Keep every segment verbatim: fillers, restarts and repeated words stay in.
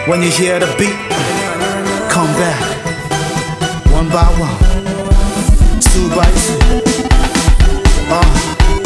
When you hear the beat, come back. One by one, two by two. Uh.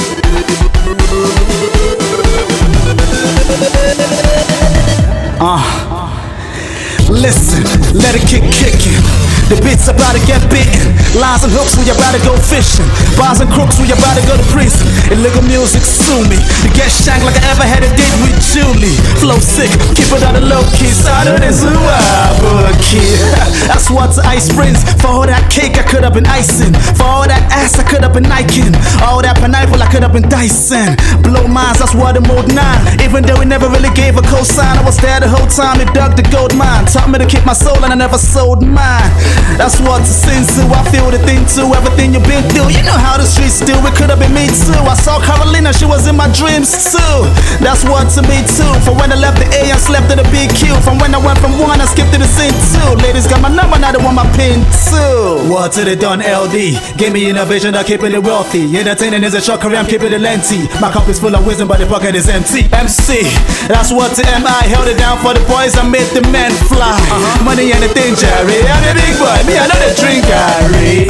Uh. Listen, let it kick kicking. The beats about to get bitten. Lines and hooks, we about to go fishing. Bars and crooks, we about to go to prison. Illegal music, sue me. To get shanked like I ever had a date with Julie. Flow sick, keep it on the low key. Started as a wild kid. That's what's Ice Springs. For all that cake, I could have been icing. For all that ass, I could have been Niking. All that pineapple, I could have been Dyson. Blow minds, that's what the mode nine. Even though we never really gave a cosign, I was there the whole time. It dug the gold mine. Taught me to keep my soul and I never sold mine. That's what's a sin to. I feel the thing too. Everything you've been through, you know how the streets do. It could have been me too. I saw Carolina, she was in my dreams too. That's what to me too. From when I left the A, I slept at the B Q. From when I went from one, I skipped to the scene two. Ladies got my number, now they want my pin too. What to the done L D? Give me innovation, I'm keeping it wealthy. Entertaining is a short career, I'm keeping it lengthy. My cup is full of wisdom, but the pocket is empty. M C, that's what to M I. Held it down for the boys, I made the men fly. Uh-huh. Money and the thing, Jerry. I'm a big boy, me I know the drink, Harry.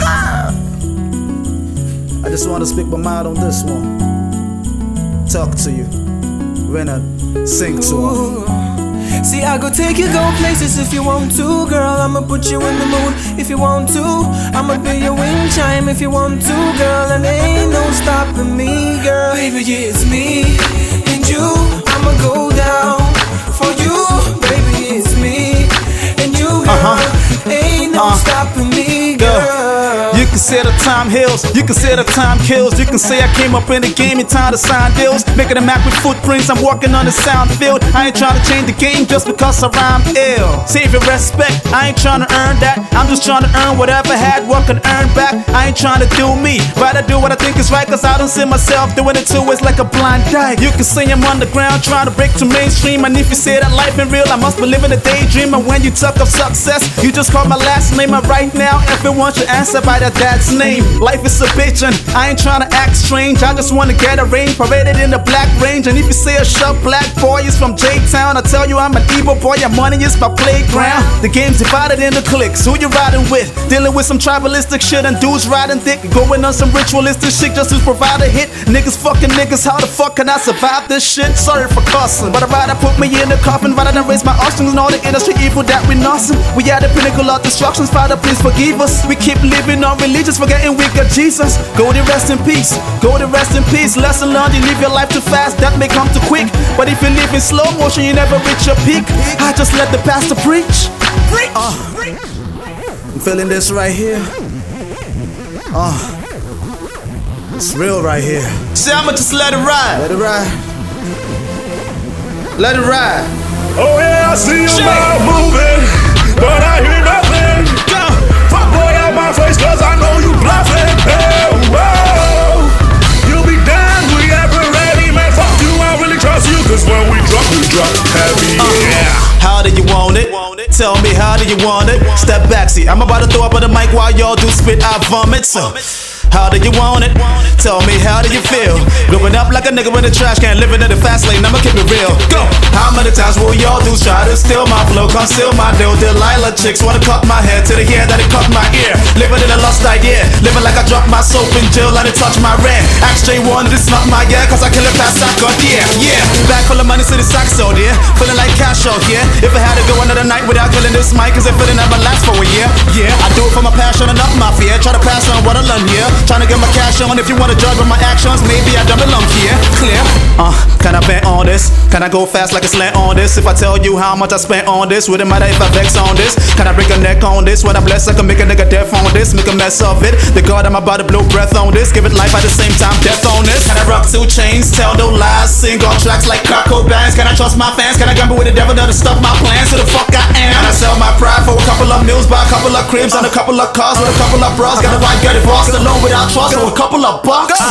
I just want to speak my mind on this one. Talk to you when I sing to her. See, I go take you go places if you want to, girl. I'ma put you in the mood if you want to. I'ma be your wind chime if you want to, girl. And there ain't no stopping me, girl. Baby, yeah, it's me and you. I'ma go down for you. Baby, it's me and you, girl. Uh-huh. Ain't no uh, stopping me, girl. You can say the time heals, you can say the time kills. You can say I came up in the game in time to sign deals. Making a map with footprints, I'm walking on the sound field. I ain't trying to change the game just because I rhyme ill. Save your respect, I ain't trying to earn that. I'm just trying to earn whatever had work and earn back. I ain't trying to do me, rather do what I think is right. Cause I don't see myself doing it too, it's like a blind guy. You can say I'm underground, trying to break to mainstream. And if you say that life ain't real, I must be living a daydream. And when you talk of success, you just call my last name. And right now, everyone should answer by their dad's name. Life is a bitch and I ain't trying to act strange. I just wanna get a range, paraded in the black range. And if you say a sharp black boy is from J-Town, I tell you I'm an evil boy, your money is my playground. The game's divided into cliques, who you riding with? Dealing with some tribalistic shit and dudes riding thick. Going on some ritualistic shit just to provide a hit. Niggas fucking niggas, how the fuck can I survive this shit? Sorry for cussing, but I'd rather put me in the coffin rather than raise my offspring and all the industry evil that we nothing. We at the pinnacle of destructions, Father please forgive us. We keep living on religious, forgetting we got Jesus. Go to rest in peace, go to rest in peace. Lesson learned, you live your life too fast, that may come too quick. But if you live in slow motion, you never reach your peak. I just let the pastor preach. Uh, I'm feeling this right here. Uh, it's real right here. See, I'ma just let it ride. Let it ride. Let it ride. Oh yeah, I see your mouth moving, but I hear nothing. Fuck boy out my face, cause I know you bluffing. Hey, whoa. You'll be damned, we ever ready, man. Fuck you, I really trust you, cause when we drop, we drop heavy, yeah. How do you want it? Tell me, how do you want it? Step back, see, I'm about to throw up on the mic while y'all do spit out vomit, so how do you want it? Tell me, how do you feel? Growing up like a nigga in the trash can, living in the fast lane, I'ma keep it real. Go! How many times will y'all dudes try to steal my flow, conceal my deal? Delilah chicks wanna cut my hair to the hair that it cut my ear. Living in a lost idea, living like I dropped my soap in jail and it touched my rent. Ask J one, this not my year, cause I kill it past I got yeah, yeah. Back full of money, city socks out here, feeling like cash out here. If I had to go another night without killing this mic, cause it feeling never last for a year. Yeah, I do it for my passion and not my fear. Try to pass on what I learned here. Trying to get my cash on. If you wanna judge by my actions, maybe I don't belong here. Clear? Uh, can I bet on this? Can I go fast like a slant on this? If I tell you how much I spent on this, wouldn't matter if I vex on this. Can I break a neck on this? When I bless, I can make a nigga deaf on this. Make a mess of it. The God, I'm about to blow breath on this. Give it life at the same time, death on this. Can I rock two chains? Tell no lies. Sing on tracks like Coco bands. Can I trust my fans? Can I gamble with the devil to stop my plans? Who the fuck I am? Can I sell my pride for a couple of meals? Buy a couple of cribs and a couple of cars with a couple of bras. Got a white, got it boss alone without trust. So a couple of bucks.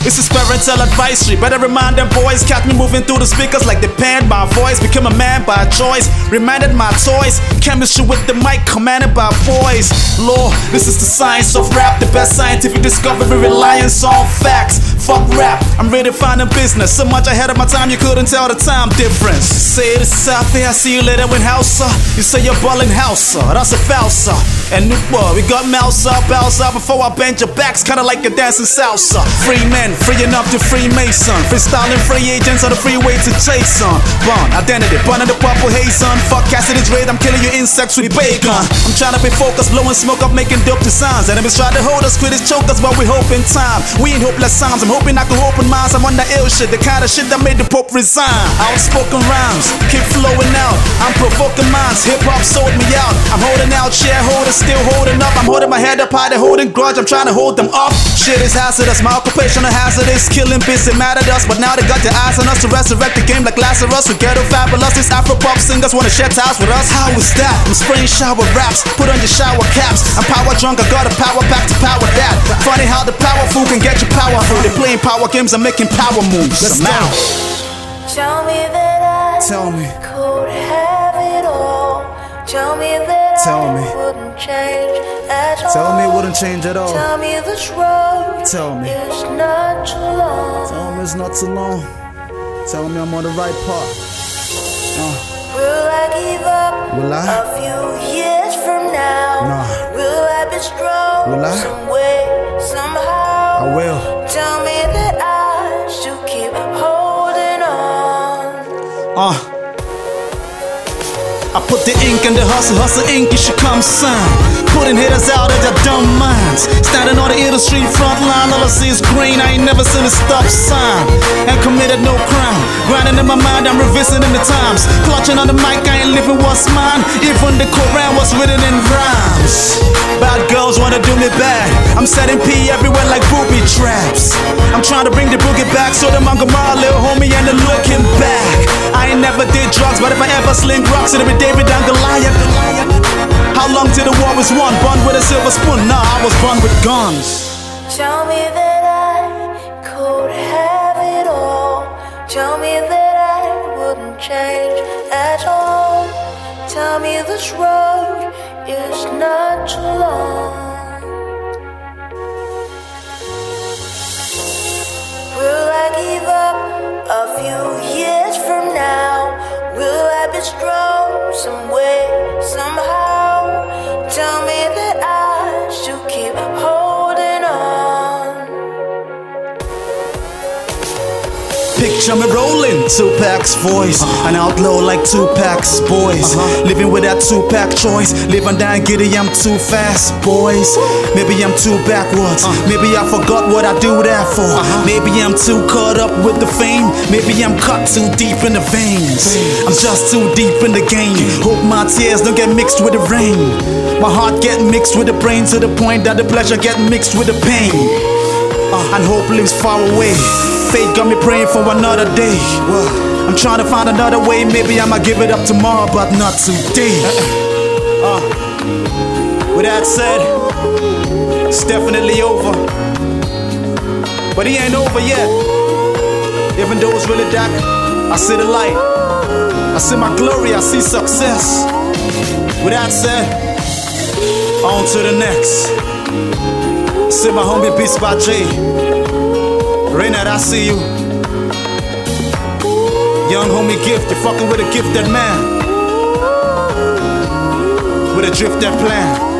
This is parental advisory. Better remind them boys. Catch me moving through the speakers like they panned my voice. Became a man by choice. Reminded my toys. Chemistry with the mic commanded by boys. Law, this is the science of rap. The best scientific discovery, reliance on facts. Fuck rap, I'm redefining business. So much ahead of my time, you couldn't tell the time difference. Say this is out there, I see you later in Hausa. You say you're ballin' Hausa, that's a falsa. And new boy, we got mouse up, bounce up before I bend your backs, kinda like a dancing salsa. Free men, free enough to Freemason. Freestyling free agents on the freeway to Jason. Bond, identity, burning the purple haze on. Fuck Cassidy's raid, I'm killing your insects with bacon. I'm trying to be focused, blowing smoke up, making dope designs. Enemies try to hold us, critics choke us, but we hope in time. We ain't hopeless sounds, I'm hoping I can open minds. I'm on the ill shit, the kind of shit that made the Pope resign. Outspoken rhymes, keep flowing out. I'm provoking minds, hip hop sold me out. I'm holding out, shareholders still holding up. I'm holding my head up high, they're holding grudge. I'm trying to hold them up. Shit is hazardous, my occupational hazardous. Killing bits, it mattered us, but now they got their eyes on us to resurrect the game like Lazarus. We ghetto fabulous, these Afro pop singers wanna share towels with us. How is that? I'm spraying shower raps, put on your shower caps. I'm power drunk, I got a power back to power that. Funny how the powerful can get you powerful. They're playing power games, I'm making power moves. Let's I'm go. out. Tell me that I Tell me. could have it all. Tell me that Tell I me. wouldn't change at all. Tell me it wouldn't change at all. Tell me this road Tell me. is not too long. Tell me it's not too long. Tell me I'm on the right path. Will I give up Will I? a few years from now? Nah. Will I be strong Will I? some way, somehow? I will. Tell me that I should keep holding on. Uh. I put the ink in the hustle, hustle ink, you should come sign. Putting hitters out of their dumb minds. Standing on the industry front line, all I see is green. I ain't never seen a stop sign. And committed no crime. Grinding in my mind, I'm revisiting the times. Clutching on the mic, I ain't living what's mine. Even the Quran was written in rhymes. Bad girls wanna do me bad. I'm setting P everywhere like booby traps. I'm trying to bring the boogie back, so the Mangamar, little homie, and the looking back. I ain't never did drugs, but if I ever sling rocks, it'll be David and Goliath. How long till the war was won? Born with a silver spoon? Nah, I was born with guns. Tell me that I could have it all. Tell me that I wouldn't change at all. Tell me this road is not too long. Will I give up a few years from now? Will I be strong some way, somehow? Tell me that I should keep holding on. Picture me rolling, Tupac's voice. An outlaw like Tupac's boys. Living with that Tupac choice. Live and die giddy, I'm too fast, boys. Maybe I'm too backwards. Maybe I forgot what I do that for. Maybe I'm too caught up with the fame. Maybe I'm cut too deep in the veins. I'm just too deep in the game. Hope my tears don't get mixed with the rain. My heart get mixed with the brain to the point that the pleasure get mixed with the pain. And hope lives far away. Fate got me praying for another day. I'm trying to find another way. Maybe I'ma give it up tomorrow, but not today. Uh, with that said, it's definitely over. But he ain't over yet. Even though it's really dark, I see the light. I see my glory, I see success. With that said, on to the next. See my homie Beats by Jay. Reynard, I see you. Young homie Gift, you're fucking with a gifted man. With a drifted plan.